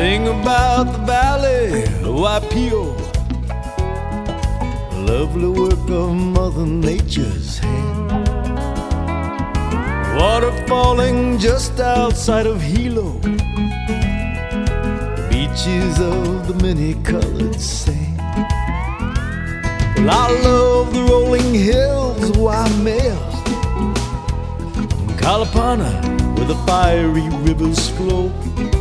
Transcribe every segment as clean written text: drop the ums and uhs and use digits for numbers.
Sing about the valley of Waipio, a lovely work of Mother Nature's hand. Water falling just outside of Hilo, beaches of the many-colored sand. Well, I love the rolling hills of Waimea, and Kalapana where the fiery rivers flow.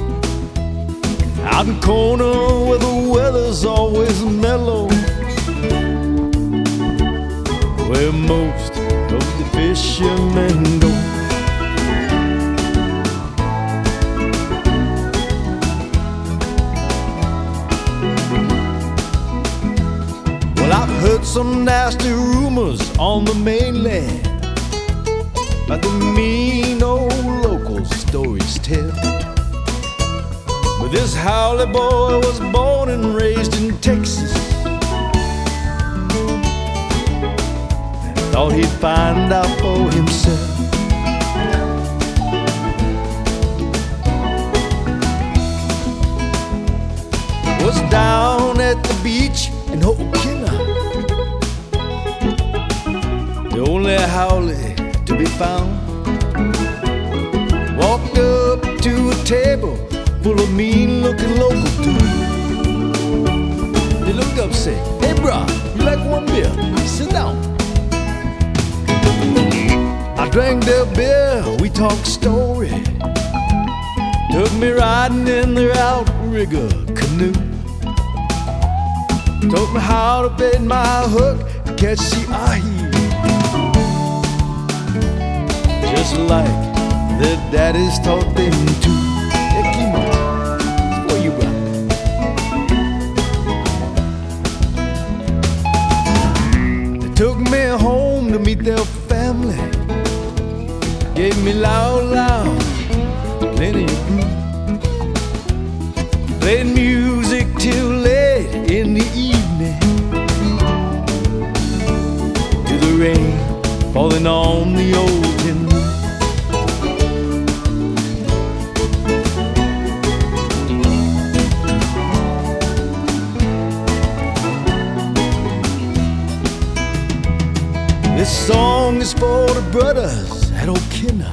Out in Kona where the weather's always mellow, where most of the fishermen go. Well, I've heard some nasty rumors on the mainland about the mean old local stories tell. But this Howley boy was born and raised in Texas, and thought he'd find out for himself. Was down at the beach in Ho'okina, the only Howley to be found. Walked up to a table full of mean-looking local dudes. They looked up and said, "Hey, bro, you like one beer? Sit down." I drank their beer, we talked story. Took me riding in their outrigger canoe. Taught me how to bait my hook to catch the ahi, just like their daddies taught them to. Took me home to meet their family, gave me loud, plenty of brew. Played music till late in the evening, to the rain falling on the old tin roof. This song is for the brothers at Okina,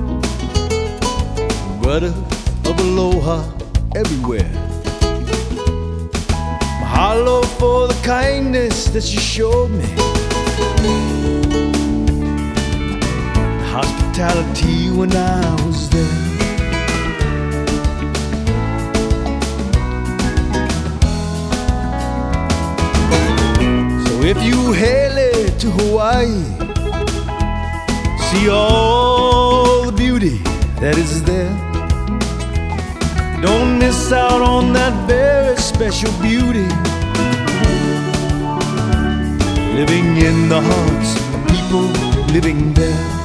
brother of aloha everywhere. Mahalo for the kindness that you showed me, the hospitality when I was there. So if you hail it to Hawaii, see all the beauty that is there. Don't miss out on that very special beauty, living in the hearts of people living there.